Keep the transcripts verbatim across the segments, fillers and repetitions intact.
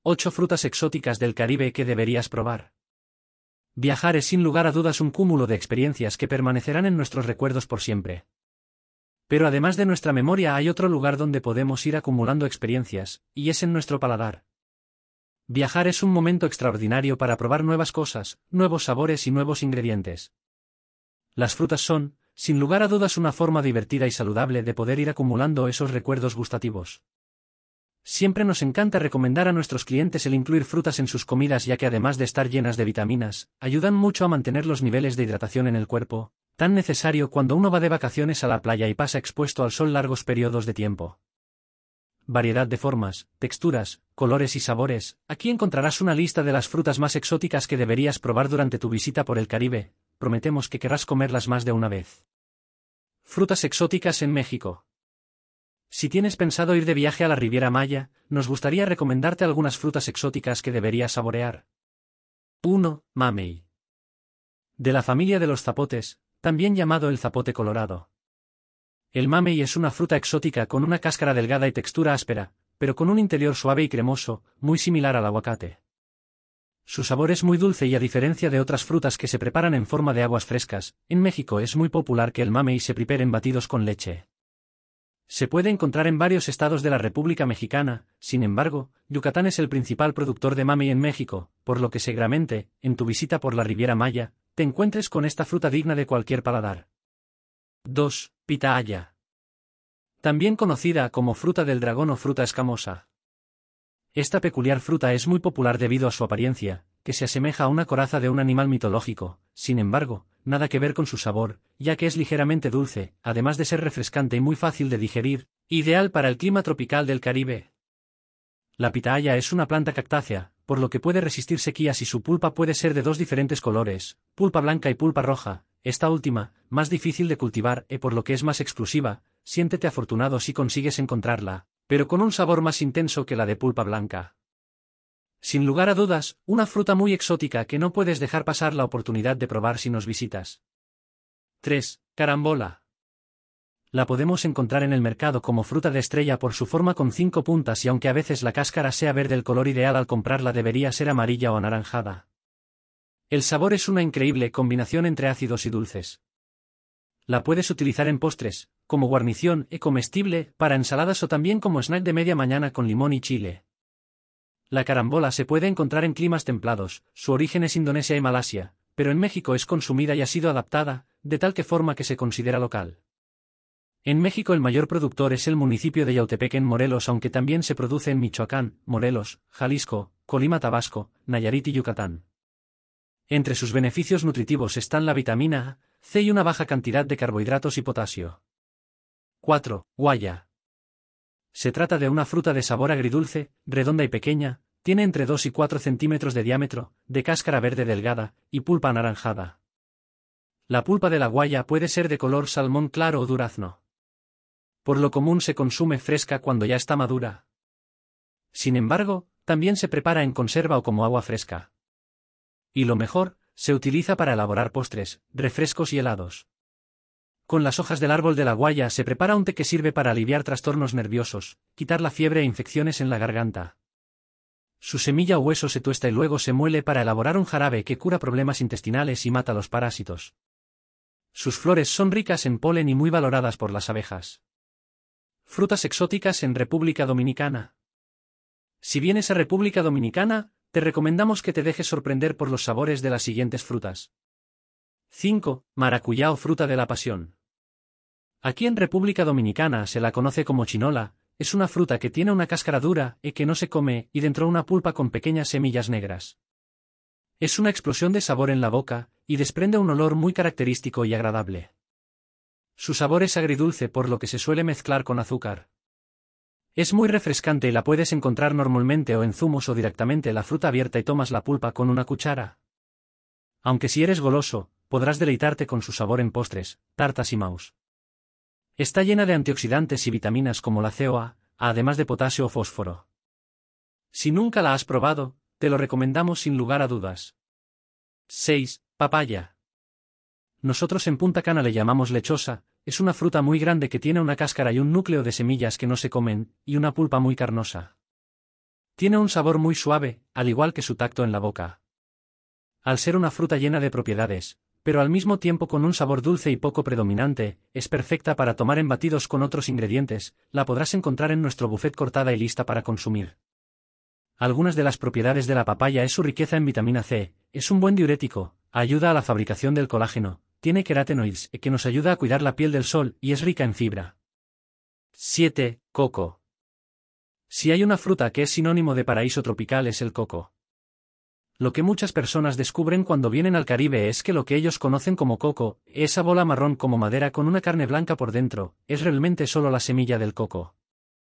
ocho frutas exóticas del Caribe que deberías probar. Viajar es sin lugar a dudas un cúmulo de experiencias que permanecerán en nuestros recuerdos por siempre. Pero además de nuestra memoria hay otro lugar donde podemos ir acumulando experiencias, y es en nuestro paladar. Viajar es un momento extraordinario para probar nuevas cosas, nuevos sabores y nuevos ingredientes. Las frutas son, sin lugar a dudas, una forma divertida y saludable de poder ir acumulando esos recuerdos gustativos. Siempre nos encanta recomendar a nuestros clientes el incluir frutas en sus comidas, ya que además de estar llenas de vitaminas, ayudan mucho a mantener los niveles de hidratación en el cuerpo, tan necesario cuando uno va de vacaciones a la playa y pasa expuesto al sol largos periodos de tiempo. Variedad de formas, texturas, colores y sabores. Aquí encontrarás una lista de las frutas más exóticas que deberías probar durante tu visita por el Caribe. Prometemos que querrás comerlas más de una vez. Frutas exóticas en México. Si tienes pensado ir de viaje a la Riviera Maya, nos gustaría recomendarte algunas frutas exóticas que deberías saborear. uno. Mamey. De la familia de los zapotes, también llamado el zapote colorado. El mamey es una fruta exótica con una cáscara delgada y textura áspera, pero con un interior suave y cremoso, muy similar al aguacate. Su sabor es muy dulce y, a diferencia de otras frutas que se preparan en forma de aguas frescas, en México es muy popular que el mamey se prepare en batidos con leche. Se puede encontrar en varios estados de la República Mexicana. Sin embargo, Yucatán es el principal productor de mamey en México, por lo que seguramente, en tu visita por la Riviera Maya, te encuentres con esta fruta digna de cualquier paladar. dos. Pitahaya. También conocida como fruta del dragón o fruta escamosa. Esta peculiar fruta es muy popular debido a su apariencia, que se asemeja a una coraza de un animal mitológico. Sin embargo, nada que ver con su sabor, ya que es ligeramente dulce, además de ser refrescante y muy fácil de digerir, ideal para el clima tropical del Caribe. La pitahaya es una planta cactácea, por lo que puede resistir sequías y su pulpa puede ser de dos diferentes colores, pulpa blanca y pulpa roja, esta última, más difícil de cultivar y por lo que es más exclusiva. Siéntete afortunado si consigues encontrarla, pero con un sabor más intenso que la de pulpa blanca. Sin lugar a dudas, una fruta muy exótica que no puedes dejar pasar la oportunidad de probar si nos visitas. tres. Carambola. La podemos encontrar en el mercado como fruta de estrella por su forma con cinco puntas, y aunque a veces la cáscara sea verde, el color ideal al comprarla debería ser amarilla o anaranjada. El sabor es una increíble combinación entre ácidos y dulces. La puedes utilizar en postres, como guarnición y comestible, para ensaladas o también como snack de media mañana con limón y chile. La carambola se puede encontrar en climas templados, su origen es Indonesia y Malasia, pero en México es consumida y ha sido adaptada, de tal que forma que se considera local. En México el mayor productor es el municipio de Yautepec en Morelos, aunque también se produce en Michoacán, Morelos, Jalisco, Colima, Tabasco, Nayarit y Yucatán. Entre sus beneficios nutritivos están la vitamina A, C y una baja cantidad de carbohidratos y potasio. cuatro. Guaya. Se trata de una fruta de sabor agridulce, redonda y pequeña, tiene entre dos y cuatro centímetros de diámetro, de cáscara verde delgada, y pulpa anaranjada. La pulpa de la guaya puede ser de color salmón claro o durazno. Por lo común se consume fresca cuando ya está madura. Sin embargo, también se prepara en conserva o como agua fresca. Y lo mejor, se utiliza para elaborar postres, refrescos y helados. Con las hojas del árbol de la guaya se prepara un té que sirve para aliviar trastornos nerviosos, quitar la fiebre e infecciones en la garganta. Su semilla o hueso se tuesta y luego se muele para elaborar un jarabe que cura problemas intestinales y mata los parásitos. Sus flores son ricas en polen y muy valoradas por las abejas. Frutas exóticas en República Dominicana. Si vienes a República Dominicana, te recomendamos que te dejes sorprender por los sabores de las siguientes frutas. cinco. Maracuyá o fruta de la pasión. Aquí en República Dominicana se la conoce como chinola, es una fruta que tiene una cáscara dura y que no se come, y dentro una pulpa con pequeñas semillas negras. Es una explosión de sabor en la boca, y desprende un olor muy característico y agradable. Su sabor es agridulce, por lo que se suele mezclar con azúcar. Es muy refrescante y la puedes encontrar normalmente o en zumos o directamente la fruta abierta y tomas la pulpa con una cuchara. Aunque si eres goloso, podrás deleitarte con su sabor en postres, tartas y mousse. Está llena de antioxidantes y vitaminas como la C O A, además de potasio o fósforo. Si nunca la has probado, te lo recomendamos sin lugar a dudas. seis. Papaya. Nosotros en Punta Cana le llamamos lechosa, es una fruta muy grande que tiene una cáscara y un núcleo de semillas que no se comen, y una pulpa muy carnosa. Tiene un sabor muy suave, al igual que su tacto en la boca. Al ser una fruta llena de propiedades, pero al mismo tiempo con un sabor dulce y poco predominante, es perfecta para tomar en batidos con otros ingredientes, la podrás encontrar en nuestro buffet cortada y lista para consumir. Algunas de las propiedades de la papaya es su riqueza en vitamina C, es un buen diurético, ayuda a la fabricación del colágeno, tiene carotenoides que nos ayuda a cuidar la piel del sol y es rica en fibra. siete. Coco. Si hay una fruta que es sinónimo de paraíso tropical es el coco. Lo que muchas personas descubren cuando vienen al Caribe es que lo que ellos conocen como coco, esa bola marrón como madera con una carne blanca por dentro, es realmente solo la semilla del coco.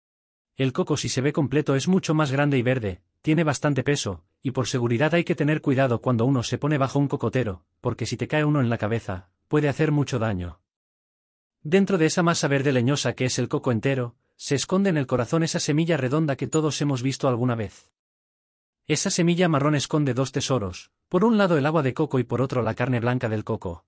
El coco si se ve completo es mucho más grande y verde, tiene bastante peso, y por seguridad hay que tener cuidado cuando uno se pone bajo un cocotero, porque si te cae uno en la cabeza, puede hacer mucho daño. Dentro de esa masa verde leñosa que es el coco entero, se esconde en el corazón esa semilla redonda que todos hemos visto alguna vez. Esa semilla marrón esconde dos tesoros, por un lado el agua de coco y por otro la carne blanca del coco.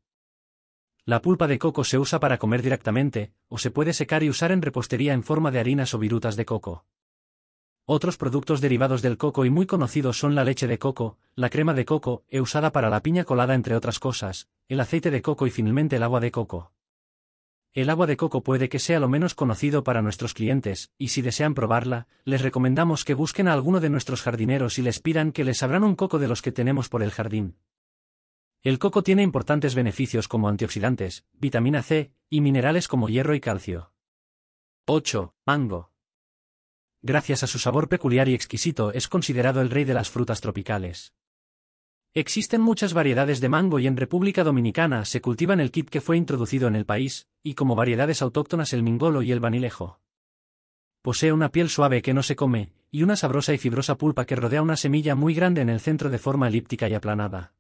La pulpa de coco se usa para comer directamente, o se puede secar y usar en repostería en forma de harinas o virutas de coco. Otros productos derivados del coco y muy conocidos son la leche de coco, la crema de coco, e usada para la piña colada entre otras cosas, el aceite de coco y finalmente el agua de coco. El agua de coco puede que sea lo menos conocido para nuestros clientes, y si desean probarla, les recomendamos que busquen a alguno de nuestros jardineros y les pidan que les abran un coco de los que tenemos por el jardín. El coco tiene importantes beneficios como antioxidantes, vitamina C, y minerales como hierro y calcio. ocho. Mango. Gracias a su sabor peculiar y exquisito es considerado el rey de las frutas tropicales. Existen muchas variedades de mango y en República Dominicana se cultivan el kit que fue introducido en el país, y como variedades autóctonas el mingolo y el vanilejo. Posee una piel suave que no se come, y una sabrosa y fibrosa pulpa que rodea una semilla muy grande en el centro de forma elíptica y aplanada.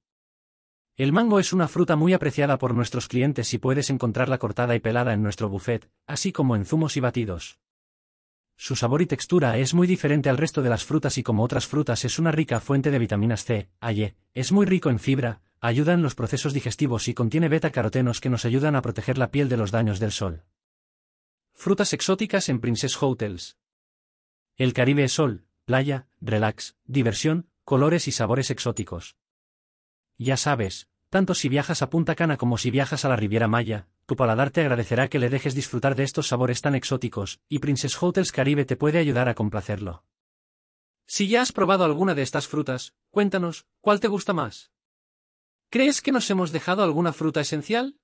El mango es una fruta muy apreciada por nuestros clientes y puedes encontrarla cortada y pelada en nuestro buffet, así como en zumos y batidos. Su sabor y textura es muy diferente al resto de las frutas y como otras frutas es una rica fuente de vitaminas C, A y E, es muy rico en fibra, ayuda en los procesos digestivos y contiene beta-carotenos que nos ayudan a proteger la piel de los daños del sol. Frutas exóticas en Princess Hotels. El Caribe es sol, playa, relax, diversión, colores y sabores exóticos. Ya sabes, tanto si viajas a Punta Cana como si viajas a la Riviera Maya, tu paladar te agradecerá que le dejes disfrutar de estos sabores tan exóticos, y Princess Hotels Caribe te puede ayudar a complacerlo. Si ya has probado alguna de estas frutas, cuéntanos, ¿cuál te gusta más? ¿Crees que nos hemos dejado alguna fruta esencial?